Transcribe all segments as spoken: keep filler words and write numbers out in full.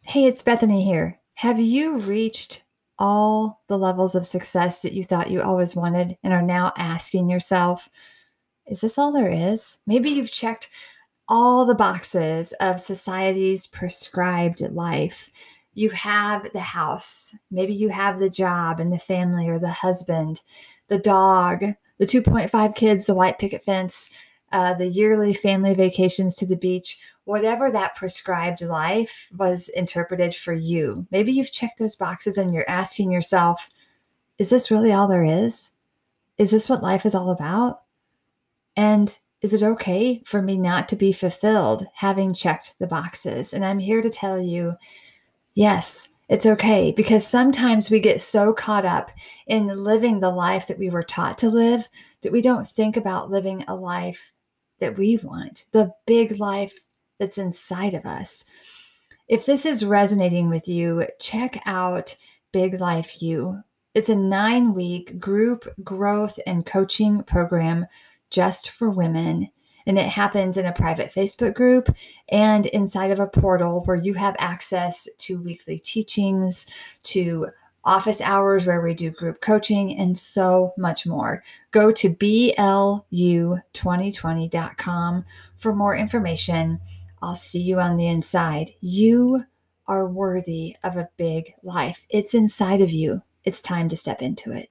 Hey, it's Bethany here. Have you reached all the levels of success that you thought you always wanted and are now asking yourself, is this all there is? Maybe you've checked all the boxes of society's prescribed life. You have the house, maybe you have the job and the family or the husband, the dog, the two point five kids, the white picket fence, uh, the yearly family vacations to the beach, whatever that prescribed life was interpreted for you. Maybe you've checked those boxes and you're asking yourself, is this really all there is? Is this what life is all about? And is it okay for me not to be fulfilled having checked the boxes? And I'm here to tell you, yes, it's okay, because sometimes we get so caught up in living the life that we were taught to live that we don't think about living a life that we want, the big life that's inside of us. If this is resonating with you, check out Big Life You. It's a nine week group growth and coaching program just for women. And it happens in a private Facebook group and inside of a portal where you have access to weekly teachings, to office hours where we do group coaching, and so much more. Go to B L U twenty twenty dot com for more information. I'll see you on the inside. You are worthy of a big life. It's inside of you. It's time to step into it.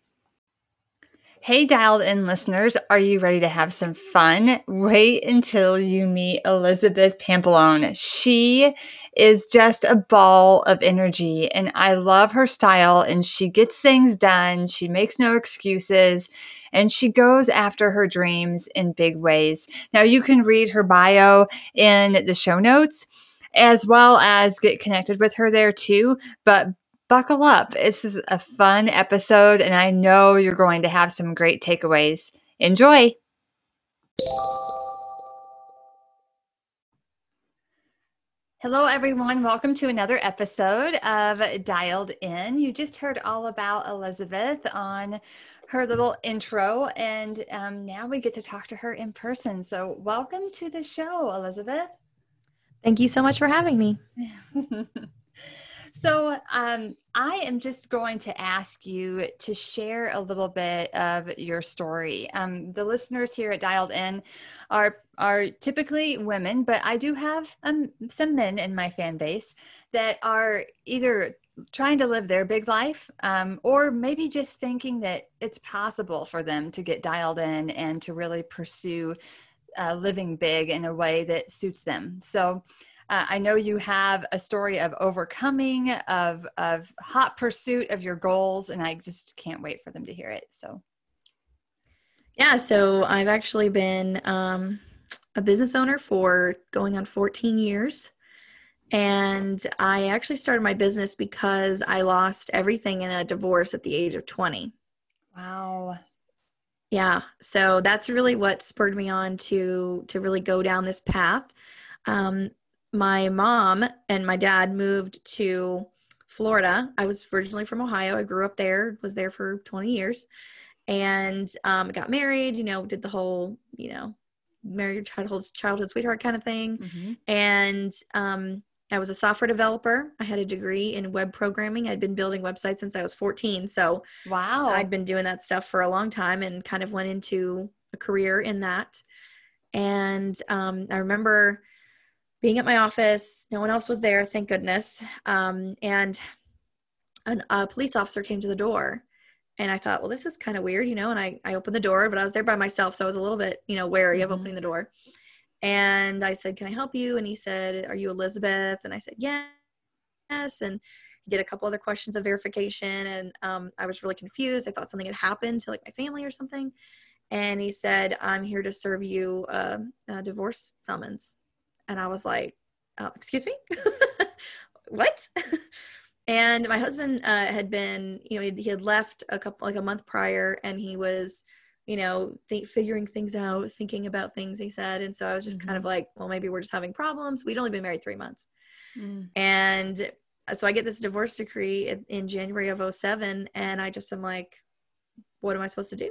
Hey, dialed in listeners, are you ready to have some fun? Wait until you meet Elizabeth Pampalone. She is just a ball of energy, and I love her style, and she gets things done. She makes no excuses, and she goes after her dreams in big ways. Now, you can read her bio in the show notes, as well as get connected with her there too. But buckle up. This is a fun episode, and I know you're going to have some great takeaways. Enjoy. Hello, everyone. Welcome to another episode of Dialed In. You just heard all about Elizabeth on her little intro, and um, now we get to talk to her in person. So welcome to the show, Elizabeth. Thank you so much for having me. So um, I am just going to ask you to share a little bit of your story. Um, the listeners here at Dialed In are are typically women, but I do have um, some men in my fan base that are either trying to live their big life um, or maybe just thinking that it's possible for them to get dialed in and to really pursue uh, living big in a way that suits them. So uh, I know you have a story of overcoming, of of hot pursuit of your goals, and I just can't wait for them to hear it. So, Yeah, so I've actually been um, a business owner for going on fourteen years. And I actually started my business because I lost everything in a divorce at the age of twenty. wow. Yeah, so that's really what spurred me on to to really go down this path. Um, my mom and my dad moved to Florida. I was originally from Ohio. I grew up there, was there for twenty years, and um, got married, you know, did the whole, you know, marry your childhood, childhood sweetheart kind of thing. Mm-hmm. And um, I was a software developer. I had a degree in web programming. I'd been building websites since I was fourteen. So I'd Wow. been doing that stuff for a long time and kind of went into a career in that. And um, I remember being at my office. No one else was there, thank goodness. Um, and an, a police officer came to the door. And I thought, well, this is kind of weird, you know, and I, I opened the door, but I was there by myself. So I was a little bit, you know, wary of Mm-hmm. opening the door. And I said, can I help you? And he said, are you Elizabeth? And I said, yes. And he did a couple other questions of verification. And um, I was really confused. I thought something had happened to like my family or something. And he said, I'm here to serve you a, a divorce summons. And I was like, oh, excuse me? What? And my husband uh, had been, you know, he, he had left a couple, like a month prior, and he was, you know, th- figuring things out, thinking about things, he said. And so I was just kind Mm-hmm. of like, well, maybe we're just having problems. We'd only been married three months. Mm. And so I get this divorce decree in, in January of oh seven, and I just am like, what am I supposed to do?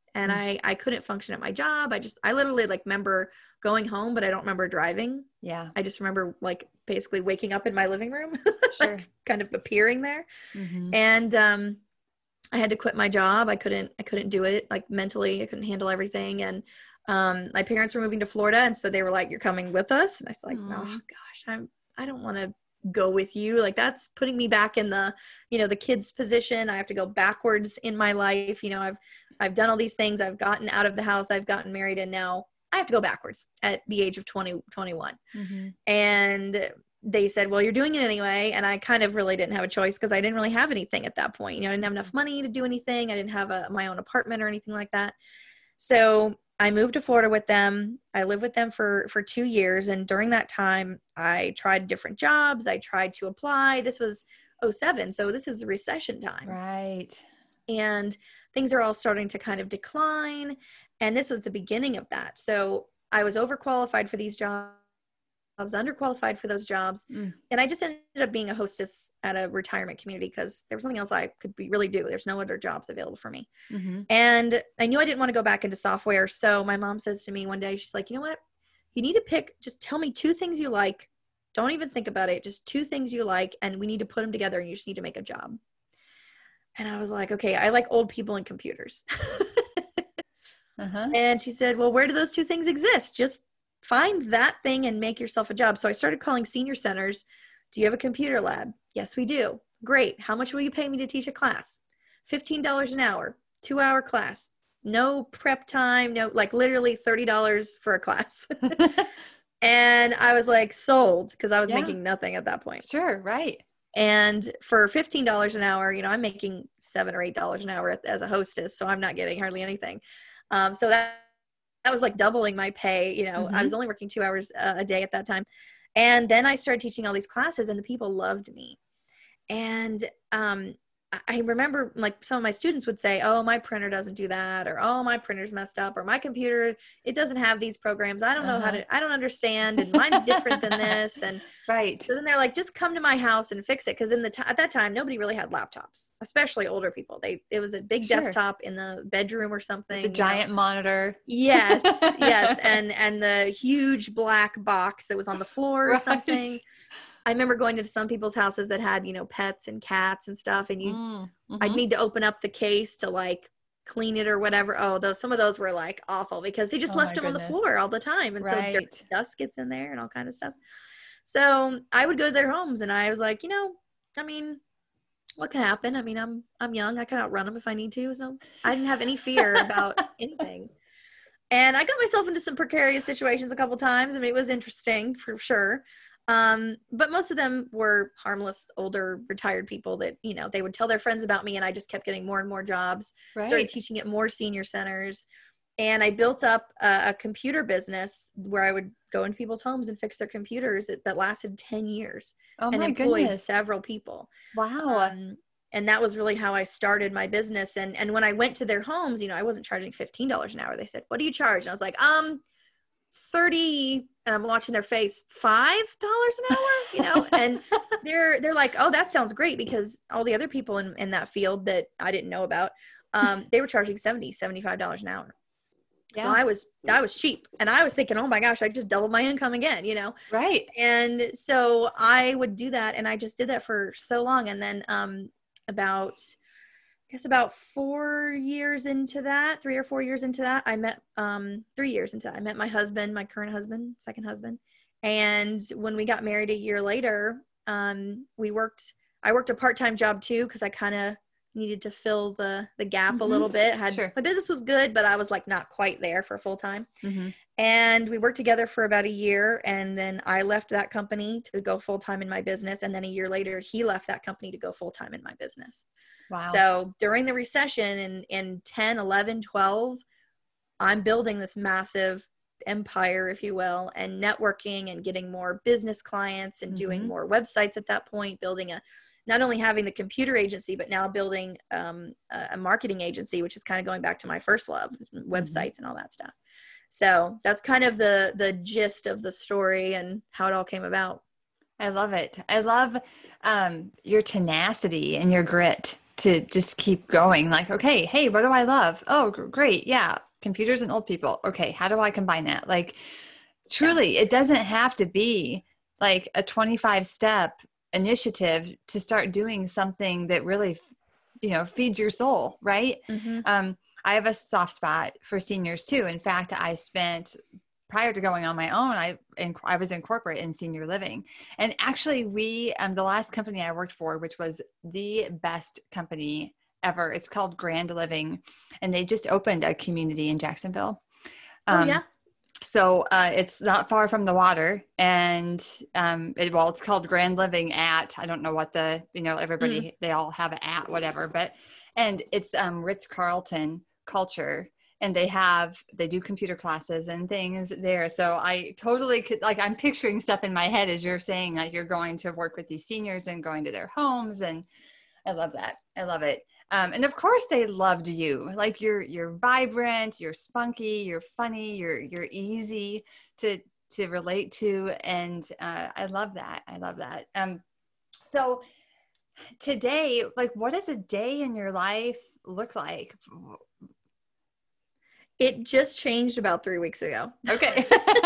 and Mm. I, I couldn't function at my job. I just, I literally like remember going home, but I don't remember driving. Yeah. I just remember like basically waking up in my living room, Sure. like kind of appearing there. Mm-hmm. And, um, I had to quit my job. I couldn't, I couldn't do it like mentally. I couldn't handle everything. And, um, my parents were moving to Florida. And so they were like, you're coming with us. And I was like, oh Mm. gosh, I'm, I don't want to go with you. Like that's putting me back in the, you know, the kid's position. I have to go backwards in my life. You know, I've, I've done all these things. I've gotten out of the house. I've gotten married. And now I have to go backwards at the age of twenty, twenty-one. Mm-hmm. And they said, well, you're doing it anyway. And I kind of really didn't have a choice because I didn't really have anything at that point. You know, I didn't have enough money to do anything. I didn't have a, my own apartment or anything like that. So I moved to Florida with them. I lived with them for, for two years. And during that time, I tried different jobs. I tried to apply. This was oh seven. So this is the recession time. Right. And things are all starting to kind of decline. And this was the beginning of that. So I was overqualified for these jobs. I was underqualified for those jobs. Mm. And I just ended up being a hostess at a retirement community because there was something else I could be, really do. There's no other jobs available for me. Mm-hmm. And I knew I didn't want to go back into software. So my mom says to me one day, she's like, you know what? You need to pick, just tell me two things you like. Don't even think about it. Just two things you like. And we need to put them together and you just need to make a job. And I was like, okay, I like old people and computers. Uh-huh. And she said, well, where do those two things exist? Just find that thing and make yourself a job. So I started calling senior centers. Do you have a computer lab? Yes, we do. Great. How much will you pay me to teach a class? fifteen dollars an hour, two hour class. No prep time. No, like literally thirty dollars for a class. And I was like sold because I was Yeah. making nothing at that point. Sure. Right. And for fifteen dollars an hour, you know, I'm making seven or eight dollars an hour as a hostess. So I'm not getting hardly anything. Um, so that, that was like doubling my pay. You know, Mm-hmm. I was only working two hours uh, a day at that time. And then I started teaching all these classes and the people loved me. And um, I- I remember like some of my students would say, oh, my printer doesn't do that, or, oh, my printer's messed up, or my computer, it doesn't have these programs. I don't know how Uh-huh. to, I don't understand. And mine's different than this. And Right. so then they're like, just come to my house and fix it. Cause in the t- at that time, nobody really had laptops, especially older people. They, it was a big Sure. desktop in the bedroom or something. The you know. giant monitor. Yes, yes. And, and the huge black box that was on the floor or Right. something. I remember going to some people's houses that had, you know, pets and cats and stuff. And you, Mm, I'd mhm. need to open up the case to like clean it or whatever. Oh, those, some of those were like awful because they just Oh left my them on the goodness. floor all the time. And so dirt, Right. dust gets in there and all kind of stuff. So I would go to their homes and I was like, you know, I mean, what can happen? I mean, I'm, I'm young. I can outrun them if I need to. So I didn't have any fear about anything. And I got myself into some precarious situations a couple times. I mean, it was interesting for sure. Um, but most of them were harmless, older, retired people that, you know, they would tell their friends about me and I just kept getting more and more jobs, started Right. teaching at more senior centers. And I built up a, a computer business where I would go into people's homes and fix their computers that, that lasted ten years Oh and my employed goodness. several people. Wow. Um, and that was really how I started my business. And, and when I went to their homes, you know, I wasn't charging fifteen dollars an hour. They said, what do you charge? And I was like, um, thirty, and I'm watching their face, five dollars an hour, you know, and they're, they're like, oh, that sounds great, because all the other people in, in that field that I didn't know about, um, they were charging seventy, seventy-five dollars an hour. Yeah. So I was, I was cheap, and I was thinking, oh my gosh, I just doubled my income again, you know? Right. And so I would do that. And I just did that for so long. And then, um, about, I guess about four years into that, three or four years into that, I met, um, three years into that, I met my husband, my current husband, second husband. And when we got married a year later, um, we worked, I worked a part-time job too, because I kind of needed to fill the, the gap Mhm. a little bit. Had, Sure. my business was good, but I was like not quite there for full time. Mm-hmm. And we worked together for about a year. And then I left that company to go full time in my business. And then a year later, he left that company to go full time in my business. Wow. So during the recession in, in ten, eleven, twelve, I'm building this massive empire, if you will, and networking and getting more business clients and doing Mhm. more websites at that point, building a, not only having the computer agency, but now building um, a, a marketing agency, which is kind of going back to my first love, websites and all that stuff. So that's kind of the, the gist of the story and how it all came about. I love it. I love um, your tenacity and your grit. to just keep going. Like, okay, hey, what do I love? Oh, gr- great. Yeah. Computers and old people. Okay. How do I combine that? Like, Yeah. truly, it doesn't have to be like a twenty-five step initiative to start doing something that really, you know, feeds your soul, right? Mm-hmm. Um, I have a soft spot for seniors too. In fact, I spent prior to going on my own, I in, I was in corporate in senior living, and actually, we um, the last company I worked for, which was the best company ever. It's called Grand Living, and they just opened a community in Jacksonville. Oh Um, yeah. so uh, it's not far from the water, and um, it, well, it's called Grand Living at, I don't know what the, you know, Mm. everybody, they all have an at whatever, but, and it's um, Ritz-Carlton culture, and they have, they do computer classes and things there. So I totally could, like, I'm picturing stuff in my head as you're saying, like you're going to work with these seniors and going to their homes, and I love that. I love it. Um, and of course they loved you. Like you're you're vibrant, you're spunky, you're funny, you're you're easy to to relate to, and uh, I love that. I love that. Um, so today, like, what does a day in your life look like? It just changed about three weeks ago. Okay,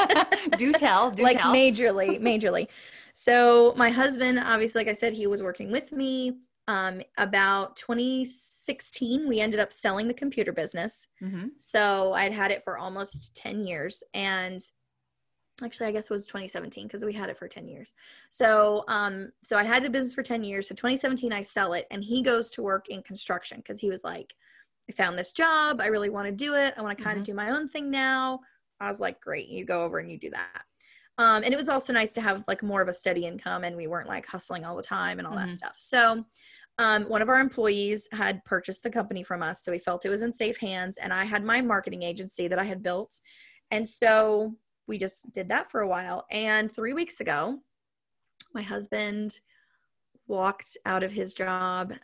do tell, do Like tell. majorly, majorly. So my husband, obviously, like I said, he was working with me. Um, about twenty sixteen, we ended up selling the computer business. Mm-hmm. So I'd had it for almost ten years. And actually, I guess it was twenty seventeen because we had it for ten years. So, um, so I had the business for ten years. So twenty seventeen, I sell it, and he goes to work in construction because he was like, I found this job. I really want to do it. I want to kind Mm-hmm. of do my own thing now. I was like, great, you go over and you do that. Um, and it was also nice to have like more of a steady income, and we weren't like hustling all the time and all Mm-hmm. that stuff. So um, one of our employees had purchased the company from us, so we felt it was in safe hands. And I had my marketing agency that I had built. And so we just did that for a while. And three weeks ago, my husband walked out of his job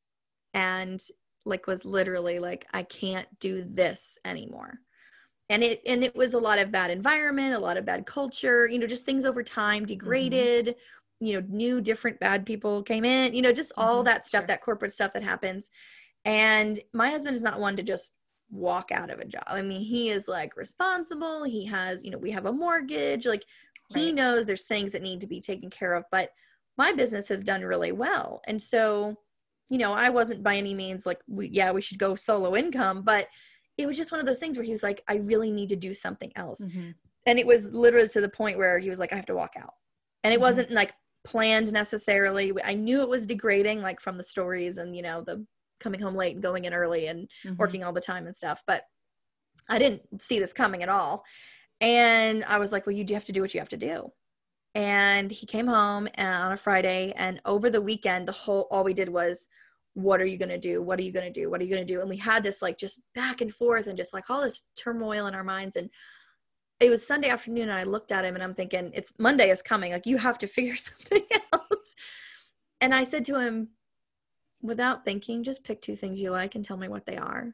and like was literally like, I can't do this anymore. And it and it was a lot of bad environment, a lot of bad culture, you know, just things over time Mm-hmm. degraded, you know, new different bad people came in, you know, just all Mm-hmm. that stuff, Sure. that corporate stuff that happens. And my husband is not one to just walk out of a job. I mean, he is like responsible. He has, you know, we have a mortgage. Like he Right. knows there's things that need to be taken care of, but my business has done really well. And so, you know, I wasn't by any means like, we, yeah, we should go solo income, but it was just one of those things where he was like, I really need to do something else. Mm-hmm. And it was literally to the point where he was like, I have to walk out. And it Mm-hmm. wasn't like planned necessarily. I knew it was degrading, like from the stories and, you know, the coming home late and going in early and Mm-hmm. working all the time and stuff. But I didn't see this coming at all. And I was like, well, you do have to do what you have to do. And he came home on a Friday, and over the weekend, the whole, all we did was, what are you going to do? What are you going to do? What are you going to do? And we had this like just back and forth and just like all this turmoil in our minds. And it was Sunday afternoon, and I looked at him and I'm thinking, it's Monday is coming. Like, you have to figure something out. And I said to him, without thinking, just pick two things you like and tell me what they are.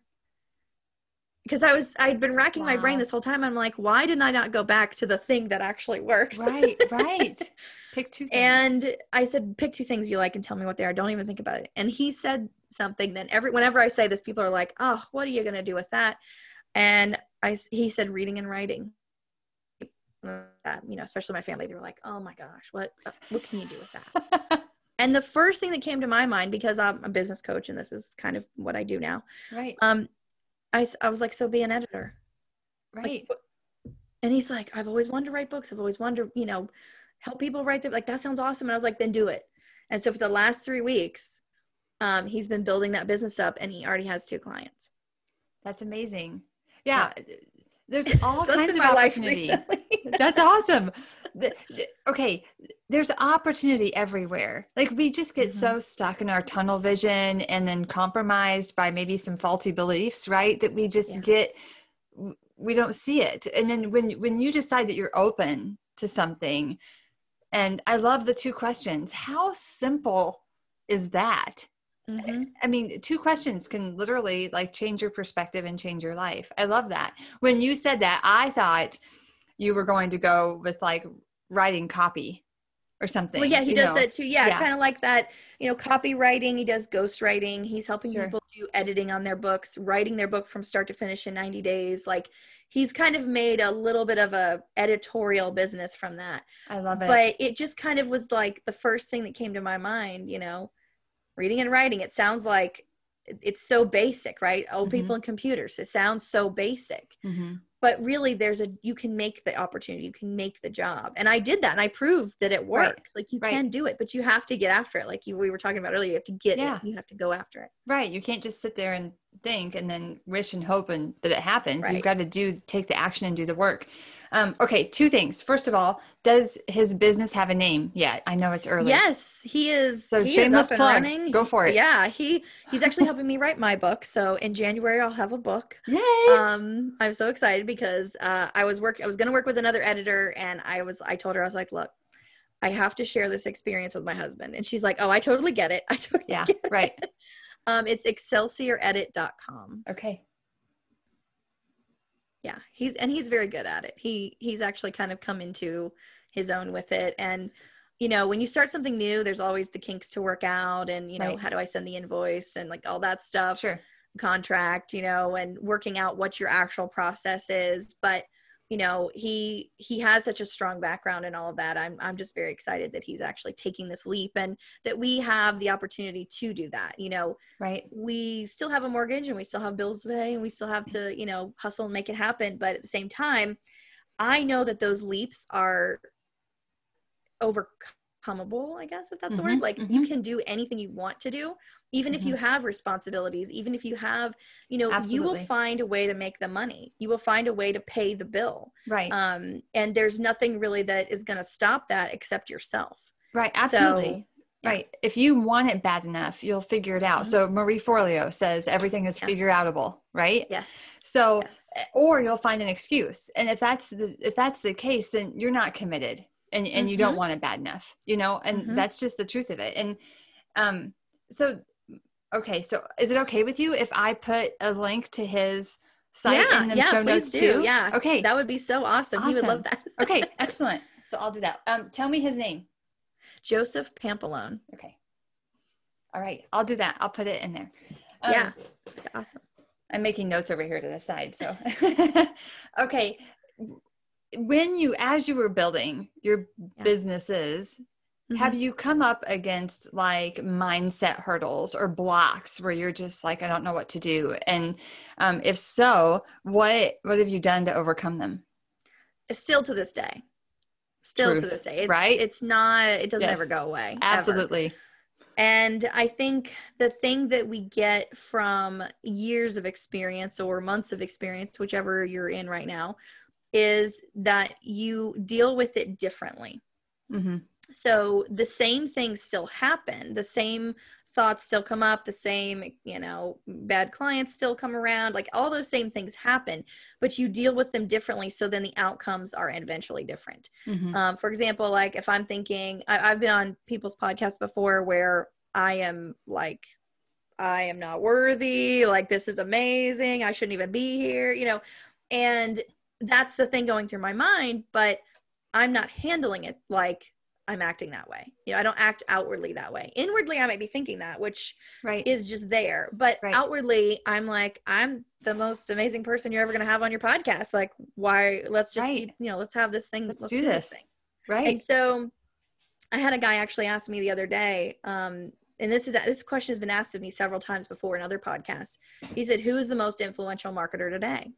Because I was, I'd been racking my brain Wow. this whole time. I'm like, why didn't I not go back to the thing that actually works? Right. Right. Pick two things. And I said, pick two things you like and tell me what they are. Don't even think about it. And he said something that every, whenever I say this, people are like, oh, what are you going to do with that? And I, he said, reading and writing. Uh, you know, especially my family, they were like, oh my gosh, what, what can you do with that? And the first thing that came to my mind, because I'm a business coach and this is kind of what I do now. Right. Um, I, I was like, so be an editor. Right. Like, and he's like, I've always wanted to write books. I've always wanted to, you know, help people write them. Like, that sounds awesome. And I was like, then do it. And so for the last three weeks, um, he's been building that business up, and he already has two clients. That's amazing. Yeah. yeah. There's all so kinds of opportunity. That's awesome. The, the, okay. There's opportunity everywhere. Like, we just get mm-hmm. so stuck in our tunnel vision and then compromised by maybe some faulty beliefs, right? That we just yeah. get, we don't see it. And then when, when you decide that you're open to something, and I love the two questions, how simple is that? Mm-hmm. I mean, two questions can literally like change your perspective and change your life. I love that. When you said that, I thought you were going to go with like writing copy. or Well, yeah, something, he you does know? that too. Yeah, Yeah, kind of like that, you know, copywriting. He does ghostwriting. He's helping sure. people do editing on their books, writing their book from start to finish in ninety days. Like he's kind of made a little bit of a editorial business from that. I love it. But it just kind of was like the first thing that came to my mind, you know, reading and writing. It sounds like it's so basic, right? Old Mm-hmm. people and computers. It sounds so basic. Mm-hmm. But really there's a you can make the opportunity, you can make the job. And I did that and I proved that it Right. works. Like you Right. can do it, but you have to get after it. Like you we were talking about earlier, you have to get Yeah. it. You have to go after it. Right. You can't just sit there and think and then wish and hope and that it happens. Right. You've got to do take the action and do the work. Um, okay, two things. First of all, does his business have a name yet? I know it's early. Yes, he is. So he shameless is up and plug. running. Go for it. Yeah, he he's actually helping me write my book. So in January I'll have a book. Yay! Um, I'm so excited because uh, I was work I was going to work with another editor, and I was I told her I was like, look, I have to share this experience with my husband, and she's like, oh, I totally get it. I totally Yeah. get it. Right. Um, it's excelsior edit dot com. Okay. Yeah, he's and he's very good at it. He he's actually kind of come into his own with it. And you know, when you start something new, there's always the kinks to work out, and you know, Right. how do I send the invoice and like all that stuff, Sure. contract, you know, and working out what your actual process is. But you know, he he has such a strong background in all of that. I'm I'm just very excited that he's actually taking this leap and that we have the opportunity to do that. You know, Right. we still have a mortgage and we still have bills to pay and we still have to, you know, hustle and make it happen. But at the same time, I know that those leaps are overcomable, I guess, if that's the Mhm, word. Like mhm. you can do anything you want to do, even if you Mhm. have responsibilities, even if you have, you know, you Absolutely. will find a way to make the money. You will find a way to pay the bill. Right. Um, and there's nothing really that is going to stop that except yourself. Right. Absolutely. So, yeah. Right. If you want it bad enough, you'll figure it out. Mhm. So Marie Forleo says everything is Yeah. figure outable, right? Yes. So, Yes. or you'll find an excuse. And if that's the, if that's the case, then you're not committed and, and you don't Mhm. want it bad enough, you know, and Mhm. that's just the truth of it. And, um, so, okay. So is it okay with you if I put a link to his site Yeah, in the yeah, show please notes do. too? Yeah. Okay. That would be so awesome. He would love Awesome. that. Okay. Excellent. So I'll do that. Um, tell me his name. Joseph Pampalone. Okay. All right. I'll do that. I'll put it in there. Um, Yeah. Awesome. I'm making notes over here to the side. So, okay. When you, as you were building your Yeah. businesses, have Mhm. you come up against like mindset hurdles or blocks where you're just like, I don't know what to do? And um, if so, what, what have you done to overcome them? Still to this day. Still Truth, to this day. It's, right? It's not, it doesn't Yes. ever go away. Ever. Absolutely. And I think the thing that we get from years of experience or months of experience, whichever you're in right now, is that you deal with it differently. Mm-hmm. So the same things still happen. The same thoughts still come up. The same, you know, bad clients still come around. Like all those same things happen, but you deal with them differently. So then the outcomes are eventually different. Mm-hmm. Um, for example, like if I'm thinking, I, I've been on people's podcasts before where I am like, I am not worthy. Like, this is amazing. I shouldn't even be here, you know, and that's the thing going through my mind, but I'm not handling it like I'm acting that way. You know, I don't act outwardly that way. Inwardly, I might be thinking that, which Right. is just there. But Right. outwardly, I'm like, I'm the most amazing person you're ever going to have on your podcast. Like, why? Let's just Right. keep, you know, let's have this thing. Let's, Let's, do, do this. this thing. Right. And so I had a guy actually ask me the other day, um, and this is this question has been asked of me several times before in other podcasts. He said, who is the most influential marketer today?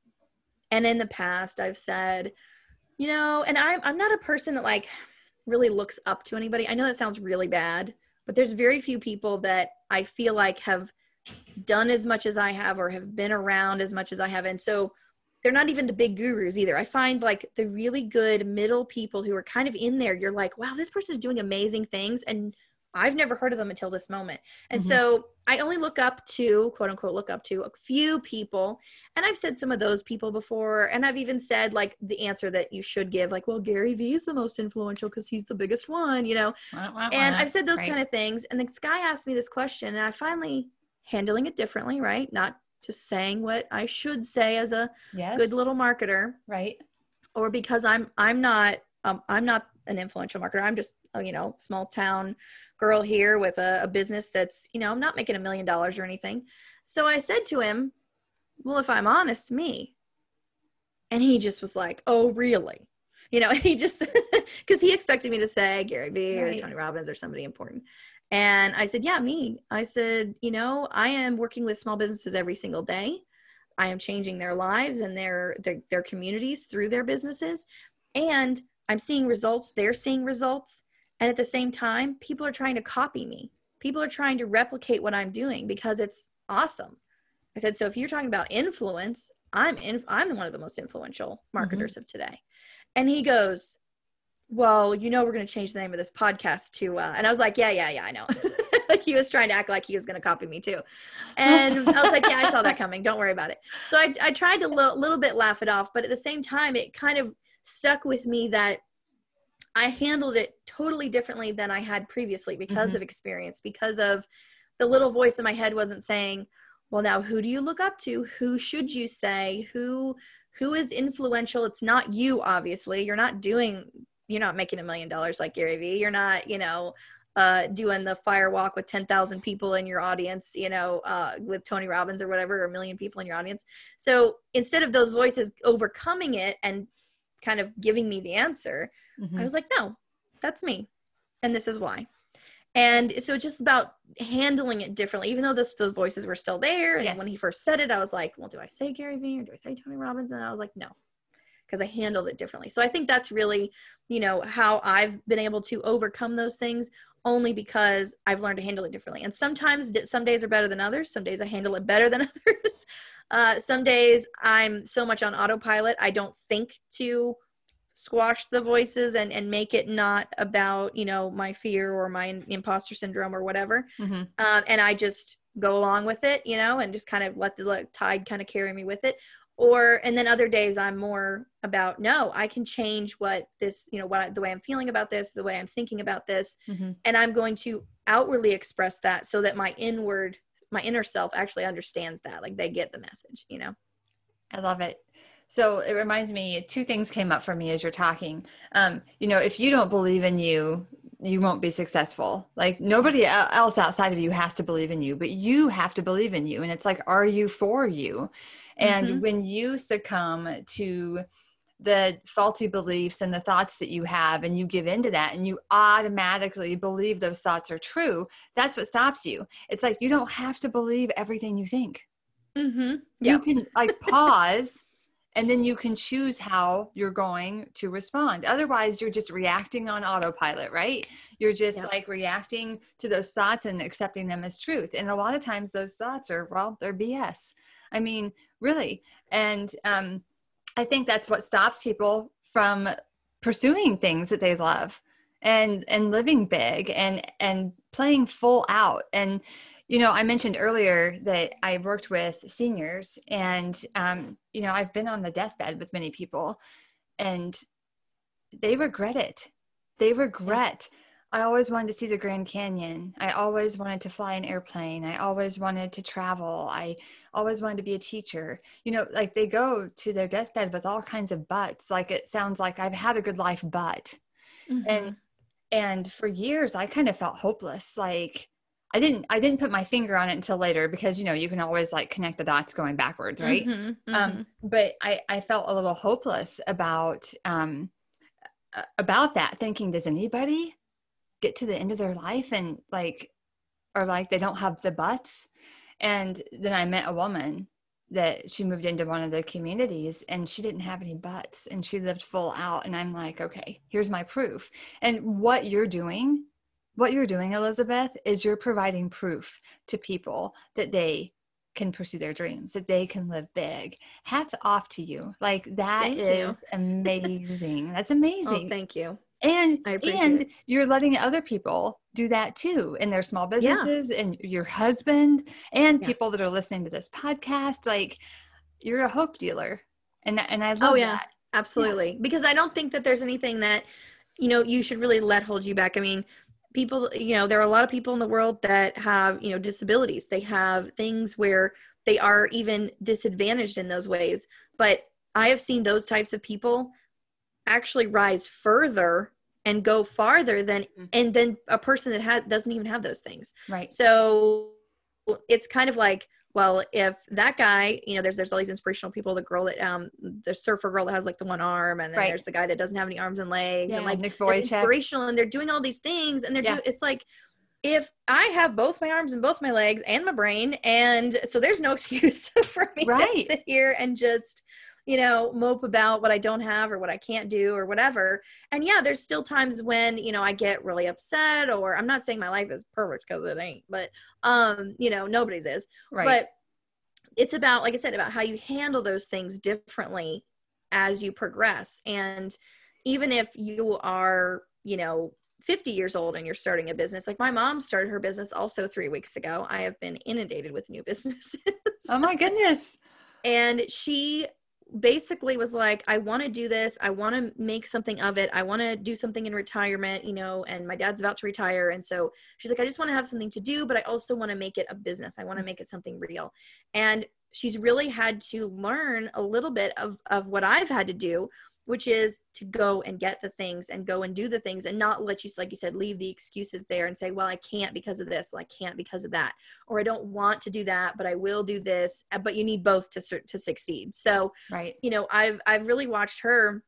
And in the past, I've said, you know, and I'm, I'm not a person that like really looks up to anybody. I know that sounds really bad, but there's very few people that I feel like have done as much as I have or have been around as much as I have. And so they're not even the big gurus either. I find like the really good middle people who are kind of in there, you're like, wow, this person is doing amazing things. And I've never heard of them until this moment. And Mhm. so I only look up to, quote unquote, look up to a few people. And I've said some of those people before. And I've even said like the answer that you should give, like, well, Gary Vee is the most influential because he's the biggest one, you know? Wah, wah, And wah. I've said those Right. kind of things. And this guy asked me this question and I finally handling it differently, right? Not just saying what I should say as a Yes. good little marketer, Right. or because I'm, I'm not, um, I'm not an influential marketer. I'm just a, you know, small town girl here with a, a business that's, you know, I'm not making a million dollars or anything. So I said to him, well, if I'm honest, me. And he just was like, oh, really? You know, he just, because he expected me to say Gary Vee or Right. Tony Robbins or somebody important. And I said, yeah, me. I said, you know, I am working with small businesses every single day. I am changing their lives and their, their, their communities through their businesses. And I'm seeing results. They're seeing results. And at the same time, people are trying to copy me. People are trying to replicate what I'm doing because it's awesome. I said, so if you're talking about influence, I'm in, I'm one of the most influential marketers mm-hmm. of today. And he goes, well, you know, we're going to change the name of this podcast to, uh, and I was like, yeah, yeah, yeah, I know. Like he was trying to act like he was going to copy me too. And I was like, yeah, I saw that coming. Don't worry about it. So I, I tried to a lo- little bit laugh it off, but at the same time, it kind of stuck with me that I handled it totally differently than I had previously because mm-hmm. of experience, because of the little voice in my head wasn't saying, well, now who do you look up to? Who should you say? Who, who is influential? It's not you, obviously. You're not doing, you're not making a million dollars like Gary Vee. You're not, you know, uh, doing the fire walk with ten thousand people in your audience, you know, uh, with Tony Robbins or whatever, or a million people in your audience. So instead of those voices overcoming it and kind of giving me the answer, mm-hmm. I was like, no, that's me. And this is why. And so it's just about handling it differently, even though this, those voices were still there. And yes. when he first said it, I was like, well, do I say Gary Vee or do I say Tony Robbins? And I was like, no, because I handled it differently. So I think that's really, you know, how I've been able to overcome those things, only because I've learned to handle it differently. And sometimes some days are better than others. Some days I handle it better than others. Uh, some days I'm so much on autopilot, I don't think to squash the voices and, and make it not about, you know, my fear or my imposter syndrome or whatever. Mm-hmm. Um, and I just go along with it, you know, and just kind of let the let tide kind of carry me with it. Or, and then other days I'm more about, no, I can change what this, you know, what I, the way I'm feeling about this, the way I'm thinking about this. Mm-hmm. And I'm going to outwardly express that so that my inward, my inner self actually understands that. Like they get the message, you know? I love it. So it reminds me, two things came up for me as you're talking. Um, you know, if you don't believe in you, you won't be successful. Like nobody else outside of you has to believe in you, but you have to believe in you. And it's like, are you for you? And mm-hmm. when you succumb to the faulty beliefs and the thoughts that you have, and you give into that and you automatically believe those thoughts are true, that's what stops you. It's like, you don't have to believe everything you think. Mm-hmm. Yeah. You can like pause and then you can choose how you're going to respond. Otherwise, you're just reacting on autopilot, right? You're just yep. like reacting to those thoughts and accepting them as truth. And a lot of times those thoughts are, well, they're B S. I mean, really. And um, I think that's what stops people from pursuing things that they love and, and living big and, and playing full out. And, you know, I mentioned earlier that I worked with seniors and, um, you know, I've been on the deathbed with many people and they regret it. They regret, I always wanted to see the Grand Canyon. I always wanted to fly an airplane. I always wanted to travel. I always wanted to be a teacher. You know, like they go to their deathbed with all kinds of buts. Like it sounds like I've had a good life, but, mm-hmm. and, and for years I kind of felt hopeless. Like, I didn't, I didn't put my finger on it until later because, you know, you can always like connect the dots going backwards. Right. Mm-hmm, mm-hmm. Um, but I, I felt a little hopeless about, um, about that, thinking, does anybody get to the end of their life and like, or like they don't have the butts? And then I met a woman that she moved into one of the communities and she didn't have any butts and she lived full out. And I'm like, okay, here's my proof. And what you're doing What you're doing, Elizabeth, is you're providing proof to people that they can pursue their dreams, that they can live big. Hats off to you. Like that thank is you. amazing. That's amazing. Oh, thank you. And, I appreciate and it. You're letting other people do that too in their small businesses, yeah. and your husband and yeah. people that are listening to this podcast. Like you're a hope dealer. And, and I love oh, yeah, that. Absolutely. Yeah. Because I don't think that there's anything that, you know, you should really let hold you back. I mean, people, you know, there are a lot of people in the world that have, you know, disabilities. They have things where they are even disadvantaged in those ways. But I have seen those types of people actually rise further and go farther than, Mhm. and then a person that had, doesn't even have those things. Right. So it's kind of like, well, if that guy, you know, there's, there's all these inspirational people, the girl that, um, the surfer girl that has like the one arm, and then Right. there's the guy that doesn't have any arms and legs, and Yeah, like Nick they're Vujicic. inspirational, and they're doing all these things, and they're Yeah. doing, it's like, if I have both my arms and both my legs and my brain, and so there's no excuse for me Right. to sit here and just, you know, mope about what I don't have or what I can't do or whatever. And yeah, there's still times when, you know, I get really upset, or I'm not saying my life is perfect, because it ain't, but, um, you know, nobody's is. Right. But it's about, like I said, about how you handle those things differently as you progress. And even if you are, you know, fifty years old and you're starting a business, like my mom started her business also three weeks ago. I have been inundated with new businesses. Oh my goodness. And she basically was like, I want to do this. I want to make something of it. I want to do something in retirement, you know, and my dad's about to retire. And so she's like, I just want to have something to do, but I also want to make it a business. I want to make it something real. And she's really had to learn a little bit of, of what I've had to do, which is to go and get the things and go and do the things, and not let you, like you said, leave the excuses there and say, well, I can't because of this. Well, I can't because of that. Or I don't want to do that, but I will do this. But you need both to, to succeed. So, Right. you know, I've, I've really watched her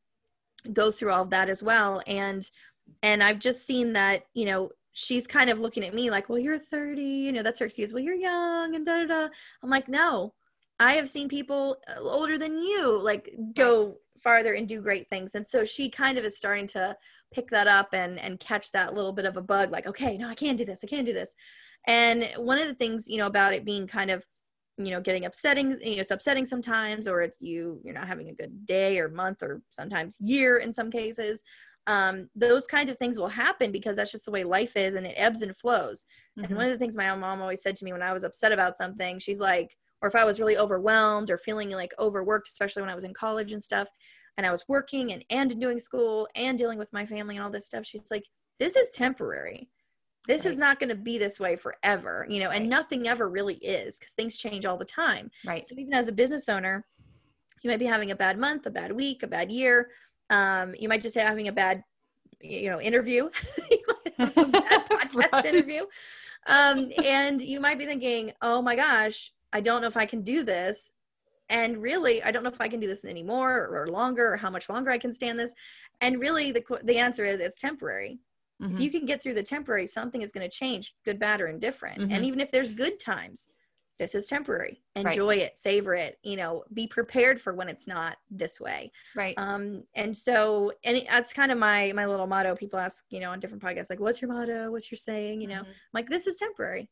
go through all of that as well. And, and I've just seen that, you know, she's kind of looking at me like, well, you're thirty, you know, that's her excuse. Well, you're young and da, da, da. I'm like, no, I have seen people older than you, like, go right. farther and do great things. And so she kind of is starting to pick that up and, and catch that little bit of a bug, like, okay, no, I can't do this. I can't do this. And one of the things, you know, about it being kind of, you know, getting upsetting, you know, it's upsetting sometimes, or it's you, you're not having a good day or month or sometimes year in some cases. Um, those kinds of things will happen because that's just the way life is, and it ebbs and flows. Mm-hmm. And one of the things my mom always said to me when I was upset about something, she's like, or if I was really overwhelmed or feeling like overworked, especially when I was in college and stuff, and I was working and, and doing school and dealing with my family and all this stuff, she's like, this is temporary. This right. is not going to be this way forever, you know, and right. nothing ever really is, because things change all the time. Right. So even as a business owner, you might be having a bad month, a bad week, a bad year. Um, you might just be having a bad, you know, interview, you might have a bad podcast right. interview. Um, and you might be thinking, oh my gosh, I don't know if I can do this. And really, I don't know if I can do this anymore or longer, or how much longer I can stand this. And really the, the answer is it's temporary. Mm-hmm. If you can get through the temporary, something is going to change, good, bad, or indifferent. Mm-hmm. And even if there's good times, this is temporary. Enjoy right. it, savor it, you know, be prepared for when it's not this way. Right. Um, and so, and it, that's kind of my, my little motto. People ask, you know, on different podcasts, like, what's your motto? What's your saying? You know, mm-hmm. I'm like, this is temporary,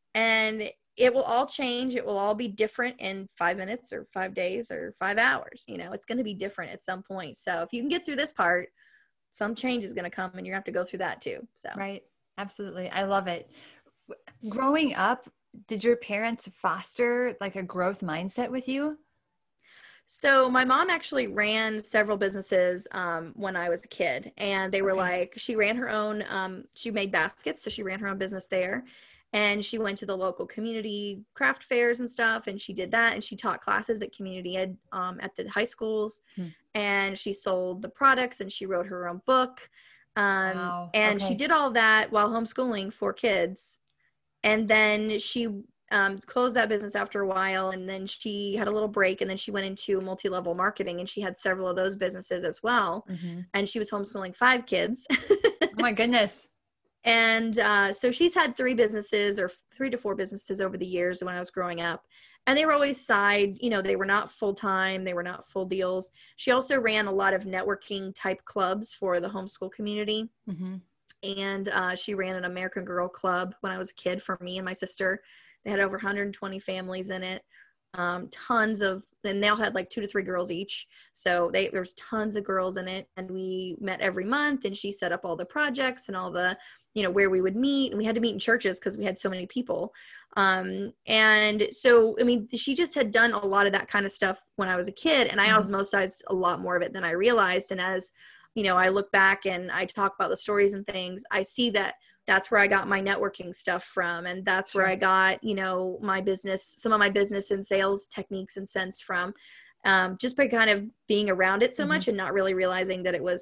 and it will all change. It will all be different in five minutes or five days or five hours. You know, it's going to be different at some point. So if you can get through this part, some change is going to come, and you're going to have to go through that too. So, right. Absolutely. I love it. Growing up, did your parents foster like a growth mindset with you? So my mom actually ran several businesses um, when I was a kid, and they were okay. like, she ran her own, um, she made baskets. So she ran her own business there, and she went to the local community craft fairs and stuff. And she did that. And she taught classes at community ed um, at the high schools, hmm. and she sold the products, and she wrote her own book. Um, wow. And okay. she did all that while homeschooling four kids. And then she um, closed that business after a while, and then she had a little break, and then she went into multi-level marketing, and she had several of those businesses as well. Mm-hmm. And she was homeschooling five kids. Oh my goodness. And uh, so she's had three businesses, or three to four businesses over the years when I was growing up. And they were always side, you know, they were not full-time. They were not full deals. She also ran a lot of networking type clubs for the homeschool community. Mm-hmm. And uh, she ran an American Girl Club when I was a kid for me and my sister. They had over one hundred twenty families in it. Um, tons of, and they all had like two to three girls each. So they, there's tons of girls in it. And we met every month, and she set up all the projects and all the, you know, where we would meet. And we had to meet in churches because we had so many people. Um, and so, I mean, she just had done a lot of that kind of stuff when I was a kid, and I mm-hmm. osmosized a lot more of it than I realized. And as, you know, I look back and I talk about the stories and things, I see that that's where I got my networking stuff from. And that's sure. where I got, you know, my business, some of my business and sales techniques and sense from, um, just by kind of being around it so mm-hmm. much and not really realizing that it was,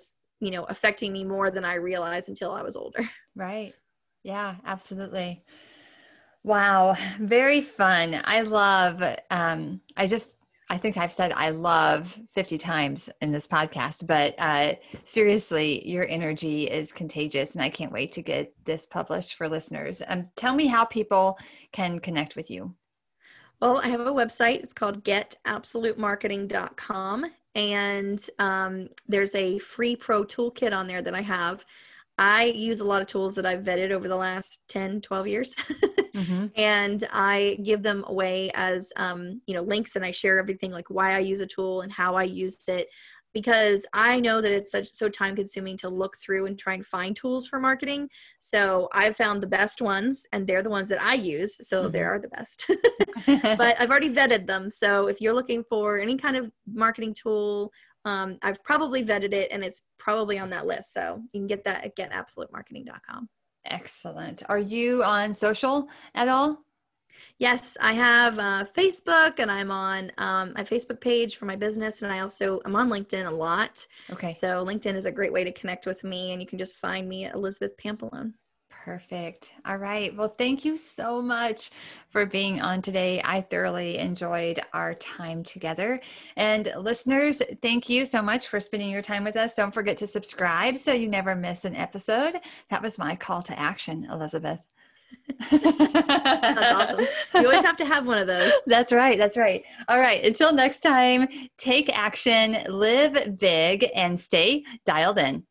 you know, affecting me more than I realized until I was older. Right. Yeah, absolutely. Wow. Very fun. I love, um, I just, I think I've said I love fifty times in this podcast, but uh, seriously, your energy is contagious and I can't wait to get this published for listeners. Um, tell me how people can connect with you. Well, I have a website. It's called get absolute marketing dot com. And um, there's a free pro toolkit on there that I have. I use a lot of tools that I've vetted over the last ten, twelve years. Mm-hmm. And I give them away as, um, you know, links, and I share everything, like why I use a tool and how I use it, because I know that it's such, so time consuming to look through and try and find tools for marketing. So I've found the best ones, and they're the ones that I use. So Mm-hmm. they are the best, but I've already vetted them. So if you're looking for any kind of marketing tool, um, I've probably vetted it, and it's probably on that list. So you can get that at get absolute marketing dot com. Excellent. Are you on social at all? Yes, I have uh, Facebook, and I'm on um, my Facebook page for my business, and I also am on LinkedIn a lot. Okay. So LinkedIn is a great way to connect with me, and you can just find me at Elizabeth Pampalone. Perfect. All right. Well, thank you so much for being on today. I thoroughly enjoyed our time together. And listeners, thank you so much for spending your time with us. Don't forget to subscribe so you never miss an episode. That was my call to action, Elizabeth. That's awesome. You always have to have one of those. That's right. That's right. All right. Until next time, take action, live big, and stay dialed in.